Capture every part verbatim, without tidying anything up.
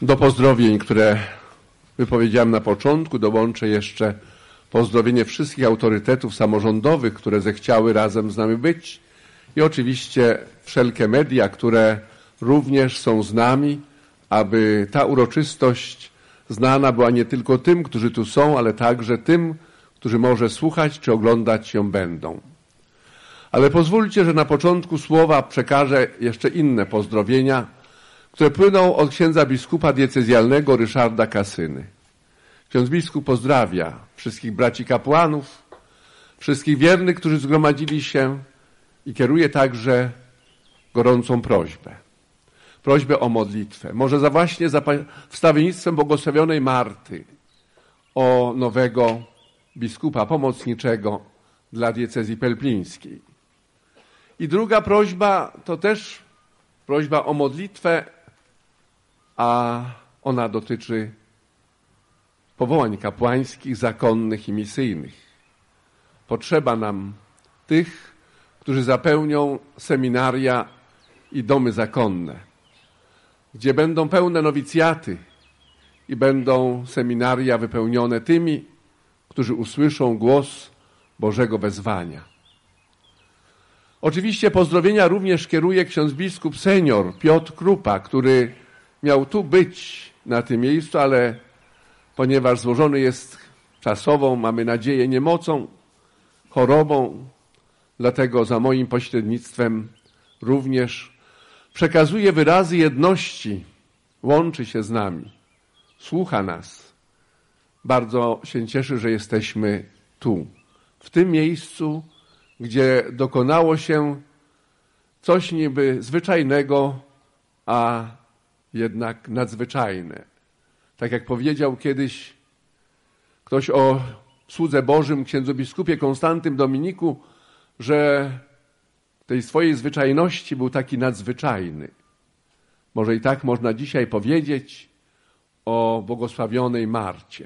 Do pozdrowień, które wypowiedziałem na początku, dołączę jeszcze pozdrowienie wszystkich autorytetów samorządowych, które zechciały razem z nami być i oczywiście wszelkie media, które również są z nami, aby ta uroczystość znana była nie tylko tym, którzy tu są, ale także tym, którzy może słuchać czy oglądać ją będą. Ale pozwólcie, że na początku słowa przekażę jeszcze inne pozdrowienia, które płyną od księdza biskupa diecezjalnego Ryszarda Kasyny. Ksiądz biskup pozdrawia wszystkich braci kapłanów, wszystkich wiernych, którzy zgromadzili się i kieruje także gorącą prośbę. Prośbę o modlitwę. Może za właśnie za wstawiennictwem błogosławionej Marty o nowego biskupa pomocniczego dla diecezji pelplińskiej. I druga prośba to też prośba o modlitwę, a ona dotyczy powołań kapłańskich, zakonnych i misyjnych. Potrzeba nam tych, którzy zapełnią seminaria i domy zakonne, gdzie będą pełne nowicjaty i będą seminaria wypełnione tymi, którzy usłyszą głos Bożego wezwania. Oczywiście pozdrowienia również kieruje ksiądz biskup senior Piotr Krupa, który miał tu być na tym miejscu, ale ponieważ złożony jest czasową, mamy nadzieję, niemocą, chorobą, dlatego za moim pośrednictwem również przekazuje wyrazy jedności, łączy się z nami, słucha nas. Bardzo się cieszy, że jesteśmy tu, w tym miejscu, gdzie dokonało się coś niby zwyczajnego, a jednak nadzwyczajne. Tak jak powiedział kiedyś ktoś o słudze Bożym, księdzu biskupie Konstantym Dominiku, że w tej swojej zwyczajności był taki nadzwyczajny. Może i tak można dzisiaj powiedzieć o błogosławionej Marcie.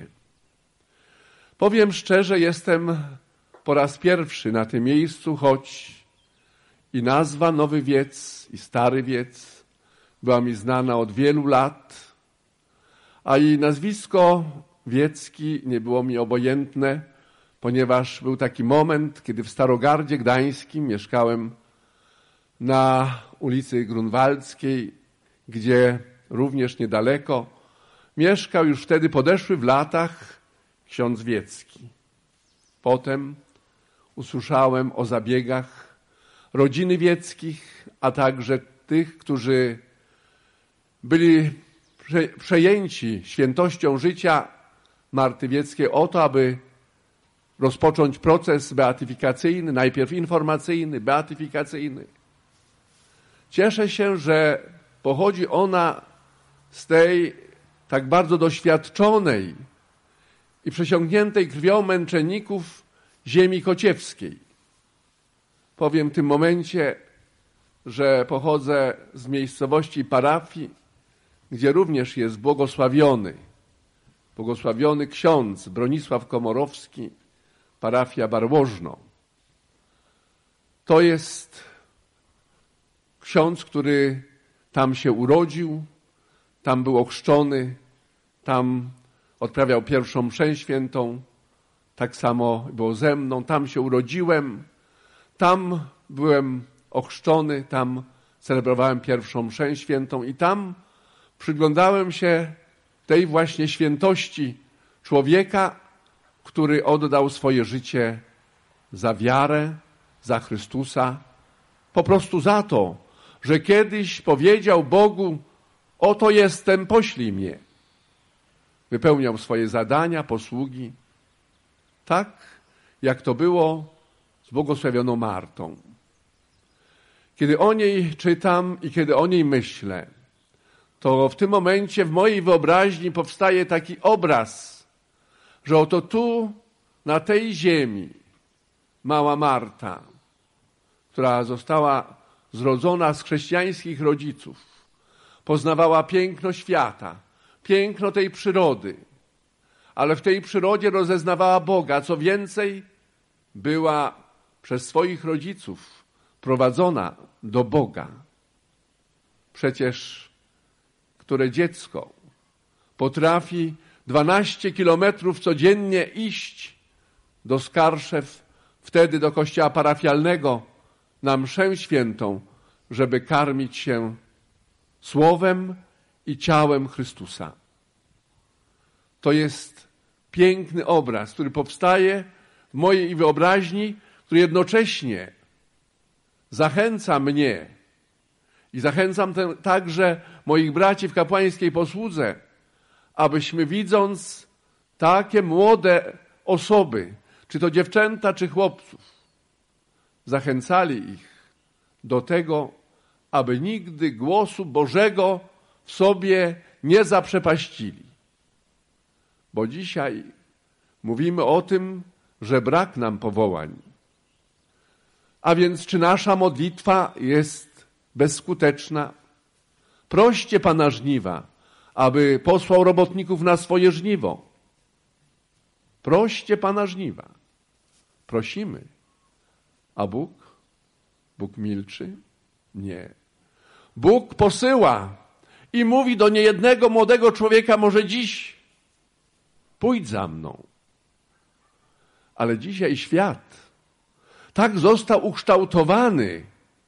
Powiem szczerze, jestem po raz pierwszy na tym miejscu, choć i nazwa Nowy Wiec, i Stary Wiec była mi znana od wielu lat, a i nazwisko Wiecki nie było mi obojętne, ponieważ był taki moment, kiedy w Starogardzie Gdańskim mieszkałem na ulicy Grunwaldzkiej, gdzie również niedaleko mieszkał już wtedy podeszły w latach ksiądz Wiecki. Potem usłyszałem o zabiegach rodziny Wieckich, a także tych, którzy byli przejęci świętością życia Marty Wieckiej o to, aby rozpocząć proces beatyfikacyjny, najpierw informacyjny, beatyfikacyjny. Cieszę się, że pochodzi ona z tej tak bardzo doświadczonej i przesiągniętej krwią męczenników ziemi kociewskiej. Powiem w tym momencie, że pochodzę z miejscowości parafii, gdzie również jest błogosławiony, błogosławiony ksiądz Bronisław Komorowski, parafia Barłożno. To jest ksiądz, który tam się urodził, tam był ochrzczony, tam odprawiał pierwszą mszę świętą, tak samo było ze mną, tam się urodziłem, tam byłem ochrzczony, tam celebrowałem pierwszą mszę świętą i tam przyglądałem się tej właśnie świętości człowieka, który oddał swoje życie za wiarę, za Chrystusa, po prostu za to, że kiedyś powiedział Bogu: oto jestem, poślij mnie. Wypełniał swoje zadania, posługi, tak jak to było z błogosławioną Martą. Kiedy o niej czytam i kiedy o niej myślę, to w tym momencie w mojej wyobraźni powstaje taki obraz, że oto tu, na tej ziemi, mała Marta, która została zrodzona z chrześcijańskich rodziców, poznawała piękno świata, piękno tej przyrody, ale w tej przyrodzie rozeznawała Boga. Co więcej, była przez swoich rodziców prowadzona do Boga. Przecież które dziecko potrafi dwanaście kilometrów codziennie iść do Skarszew, wtedy do kościoła parafialnego, na mszę świętą, żeby karmić się słowem i ciałem Chrystusa. To jest piękny obraz, który powstaje w mojej wyobraźni, który jednocześnie zachęca mnie i zachęcam ten, także moich braci w kapłańskiej posłudze, abyśmy widząc takie młode osoby, czy to dziewczęta, czy chłopców, zachęcali ich do tego, aby nigdy głosu Bożego w sobie nie zaprzepaścili. Bo dzisiaj mówimy o tym, że brak nam powołań. A więc czy nasza modlitwa jest bezskuteczna? Proście Pana żniwa, aby posłał robotników na swoje żniwo. Proście Pana żniwa. Prosimy. A Bóg? Bóg milczy? Nie. Bóg posyła i mówi do niejednego młodego człowieka, może dziś pójdź za mną. Ale dzisiaj świat tak został ukształtowany,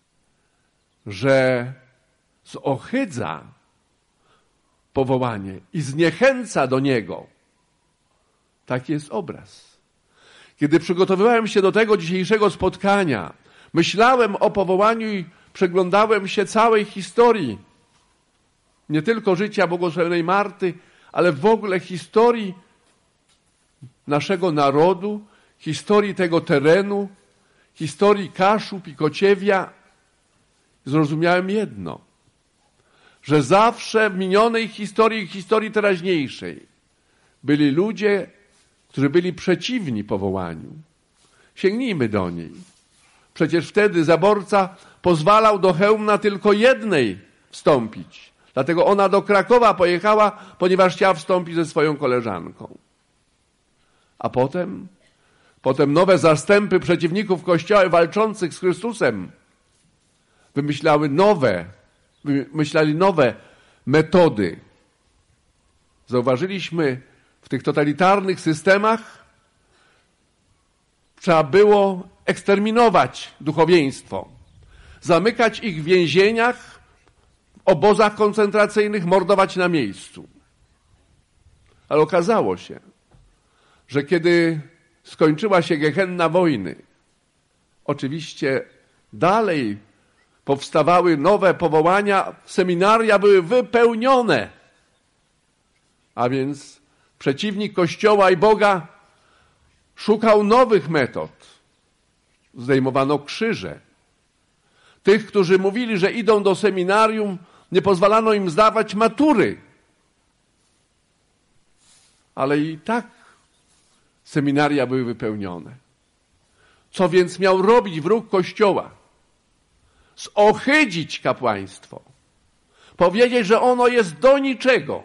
że zohydza powołanie i zniechęca do niego. Taki jest obraz. Kiedy przygotowywałem się do tego dzisiejszego spotkania, myślałem o powołaniu i przeglądałem się całej historii, nie tylko życia błogosławionej Marty, ale w ogóle historii naszego narodu, historii tego terenu, historii Kaszub i Kociewia. Zrozumiałem jedno, że zawsze w minionej historii i historii teraźniejszej byli ludzie, którzy byli przeciwni powołaniu. Sięgnijmy do niej. Przecież wtedy zaborca pozwalał do Chełmna tylko jednej wstąpić. Dlatego ona do Krakowa pojechała, ponieważ chciała wstąpić ze swoją koleżanką. A potem, potem nowe zastępy przeciwników Kościoła walczących z Chrystusem wymyślały nowe, wymyślali nowe metody. Zauważyliśmy, w tych totalitarnych systemach trzeba było eksterminować duchowieństwo, zamykać ich w więzieniach, w obozach koncentracyjnych, mordować na miejscu. Ale okazało się, że kiedy skończyła się gehenna wojny, oczywiście dalej powstawały nowe powołania, seminaria były wypełnione, a więc przeciwnik Kościoła i Boga szukał nowych metod. Zdejmowano krzyże. Tych, którzy mówili, że idą do seminarium, nie pozwalano im zdawać matury. Ale i tak seminaria były wypełnione. Co więc miał robić wróg Kościoła? Zohydzić kapłaństwo. Powiedzieć, że ono jest do niczego.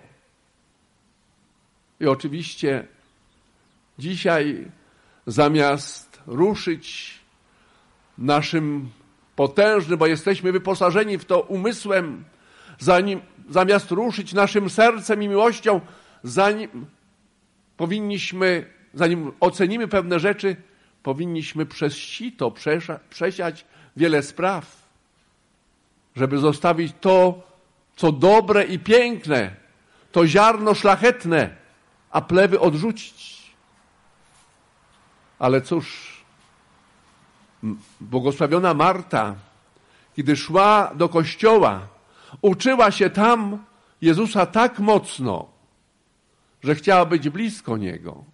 I oczywiście dzisiaj zamiast ruszyć naszym potężnym, bo jesteśmy wyposażeni w to umysłem, zanim, zamiast ruszyć naszym sercem i miłością, zanim powinniśmy, zanim ocenimy pewne rzeczy, powinniśmy przez sito przesiać wiele spraw, żeby zostawić to, co dobre i piękne, to ziarno szlachetne, a plewy odrzucić. Ale cóż, błogosławiona Marta, kiedy szła do kościoła, uczyła się tam Jezusa tak mocno, że chciała być blisko Niego.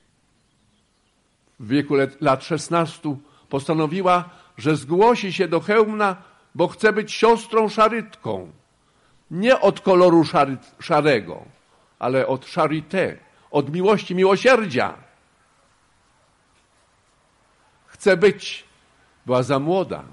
W wieku lat szesnastu postanowiła, że zgłosi się do Chełmna, bo chce być siostrą szarytką. Nie od koloru szary, szarego, ale od charité, od miłości, miłosierdzia. Chce być. Była za młoda.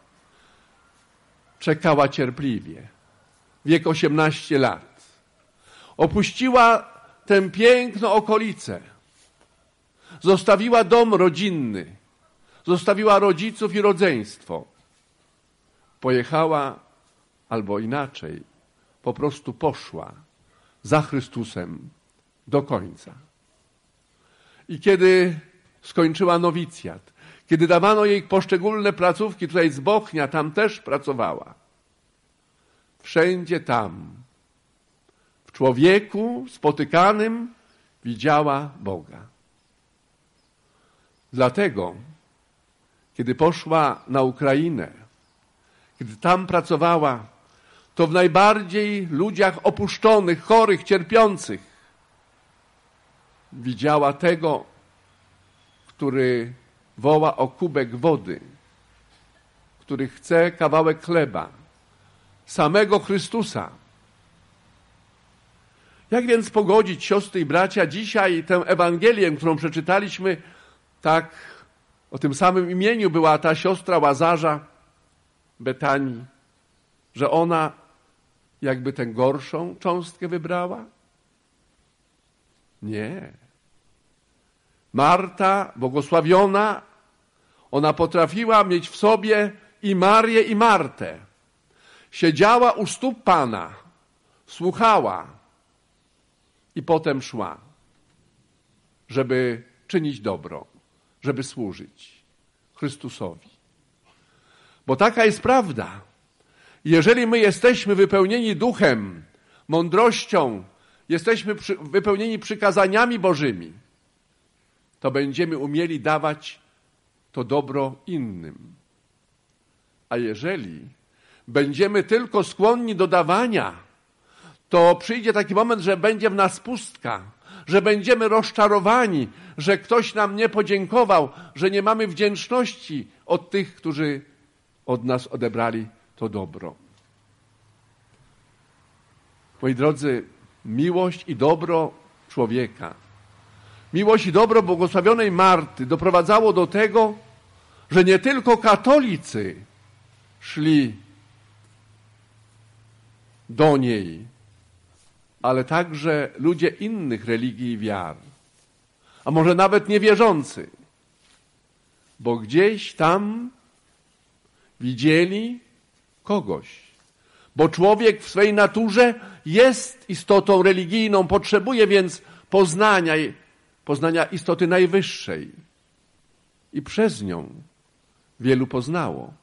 Czekała cierpliwie. Wiek osiemnaście lat. Opuściła tę piękną okolicę. Zostawiła dom rodzinny. Zostawiła rodziców i rodzeństwo. Pojechała, albo inaczej, po prostu poszła za Chrystusem do końca. I kiedy skończyła nowicjat, kiedy dawano jej poszczególne placówki, tutaj z Bochnia, tam też pracowała. Wszędzie tam, w człowieku spotykanym, widziała Boga. Dlatego, kiedy poszła na Ukrainę, kiedy tam pracowała, to w najbardziej ludziach opuszczonych, chorych, cierpiących widziała tego, który woła o kubek wody, który chce kawałek chleba, samego Chrystusa. Jak więc pogodzić, siostry i bracia, dzisiaj tę Ewangelię, którą przeczytaliśmy, tak o tym samym imieniu była ta siostra Łazarza Betanii, że ona jakby tę gorszą cząstkę wybrała? Nie. Marta, błogosławiona, ona potrafiła mieć w sobie i Marię, i Martę. Siedziała u stóp Pana, słuchała i potem szła, żeby czynić dobro, żeby służyć Chrystusowi. Bo taka jest prawda. Jeżeli my jesteśmy wypełnieni duchem, mądrością, jesteśmy przy, wypełnieni przykazaniami Bożymi, to będziemy umieli dawać to dobro innym. A jeżeli będziemy tylko skłonni do dawania, to przyjdzie taki moment, że będzie w nas pustka, że będziemy rozczarowani, że ktoś nam nie podziękował, że nie mamy wdzięczności od tych, którzy od nas odebrali to dobro. Moi drodzy, miłość i dobro człowieka, miłość i dobro błogosławionej Marty doprowadzało do tego, że nie tylko katolicy szli do niej, ale także ludzie innych religii i wiar, a może nawet niewierzący, bo gdzieś tam widzieli kogoś, bo człowiek w swej naturze jest istotą religijną, potrzebuje więc poznania, poznania istoty najwyższej i przez nią wielu poznało.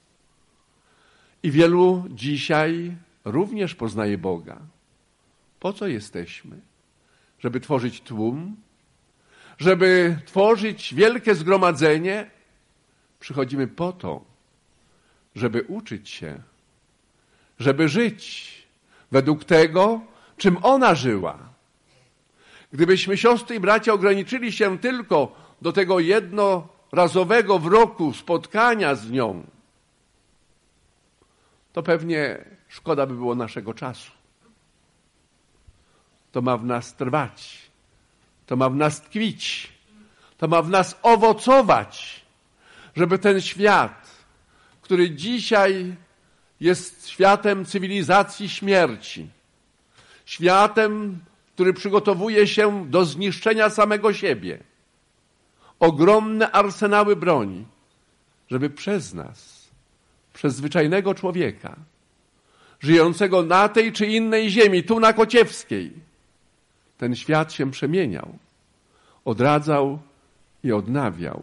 I wielu dzisiaj również poznaje Boga. Po co jesteśmy? Żeby tworzyć tłum? Żeby tworzyć wielkie zgromadzenie? Przychodzimy po to, żeby uczyć się, żeby żyć według tego, czym ona żyła. Gdybyśmy, siostry i bracia, ograniczyli się tylko do tego jednorazowego w roku spotkania z nią, to pewnie szkoda by było naszego czasu. To ma w nas trwać, to ma w nas tkwić, to ma w nas owocować, żeby ten świat, który dzisiaj jest światem cywilizacji śmierci, światem, który przygotowuje się do zniszczenia samego siebie, ogromne arsenały broni, żeby przez nas, przez zwyczajnego człowieka, żyjącego na tej czy innej ziemi, tu na Kociewskiej, ten świat się przemieniał, odradzał i odnawiał.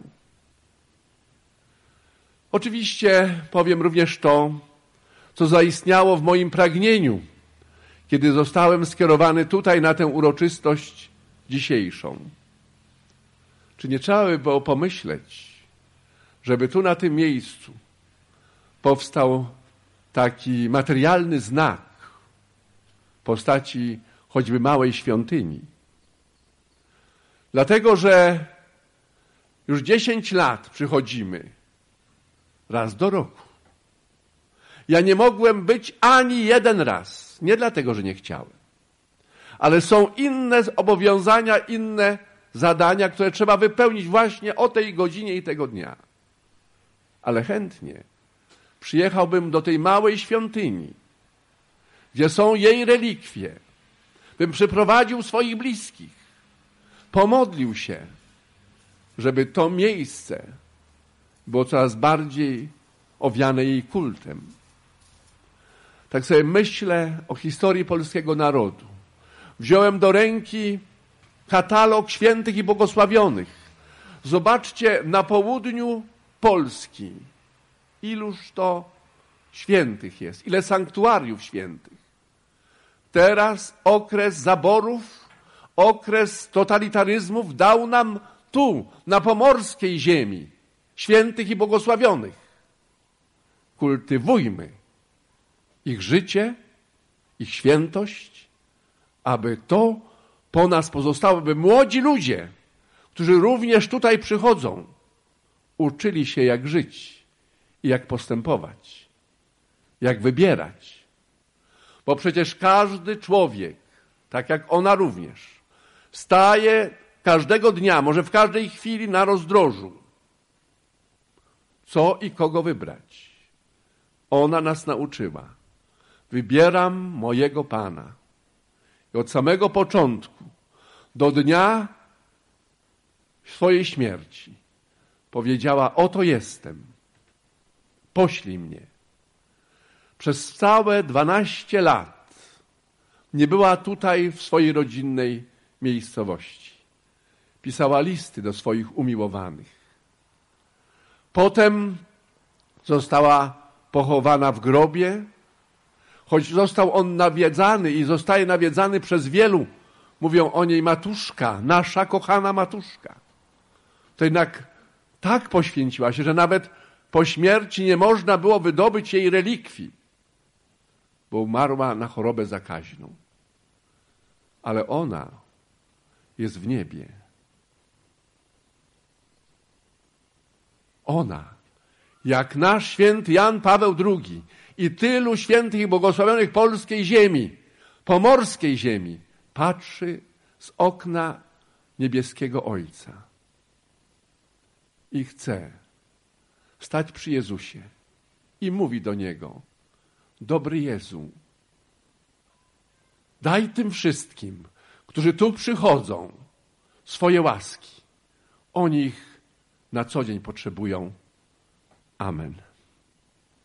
Oczywiście powiem również to, co zaistniało w moim pragnieniu, kiedy zostałem skierowany tutaj na tę uroczystość dzisiejszą. Czy nie trzeba by było pomyśleć, żeby tu na tym miejscu powstał taki materialny znak w postaci choćby małej świątyni? Dlatego, że już dziesięć lat przychodzimy raz do roku. Ja nie mogłem być ani jeden raz. Nie dlatego, że nie chciałem. Ale są inne zobowiązania, inne zadania, które trzeba wypełnić właśnie o tej godzinie i tego dnia. Ale chętnie przyjechałbym do tej małej świątyni, gdzie są jej relikwie, bym przyprowadził swoich bliskich, pomodlił się, żeby to miejsce było coraz bardziej owiane jej kultem. Tak sobie myślę o historii polskiego narodu, wziąłem do ręki katalog świętych i błogosławionych. Zobaczcie, na południu Polski iluż to świętych jest, ile sanktuariów świętych. Teraz okres zaborów, okres totalitaryzmów dał nam tu, na pomorskiej ziemi, świętych i błogosławionych. Kultywujmy ich życie, ich świętość, aby to po nas pozostało, by młodzi ludzie, którzy również tutaj przychodzą, uczyli się, jak żyć i jak postępować, jak wybierać. Bo przecież każdy człowiek, tak jak ona również, staje każdego dnia, może w każdej chwili na rozdrożu. Co i kogo wybrać? Ona nas nauczyła. Wybieram mojego Pana. I od samego początku do dnia swojej śmierci powiedziała: oto jestem, poślij mnie. Przez całe dwanaście lat nie była tutaj w swojej rodzinnej miejscowości. Pisała listy do swoich umiłowanych. Potem została pochowana w grobie, choć został on nawiedzany i zostaje nawiedzany przez wielu. Mówią o niej Matuszka, nasza kochana Matuszka. To jednak tak poświęciła się, że nawet po śmierci nie można było wydobyć jej relikwii, bo umarła na chorobę zakaźną. Ale ona jest w niebie. Ona, jak nasz święty Jan Paweł drugi i tylu świętych i błogosławionych polskiej ziemi, pomorskiej ziemi, patrzy z okna niebieskiego Ojca i chce stać przy Jezusie i mówi do Niego: dobry Jezu, daj tym wszystkim, którzy tu przychodzą, swoje łaski. Oni ich na co dzień potrzebują. Amen.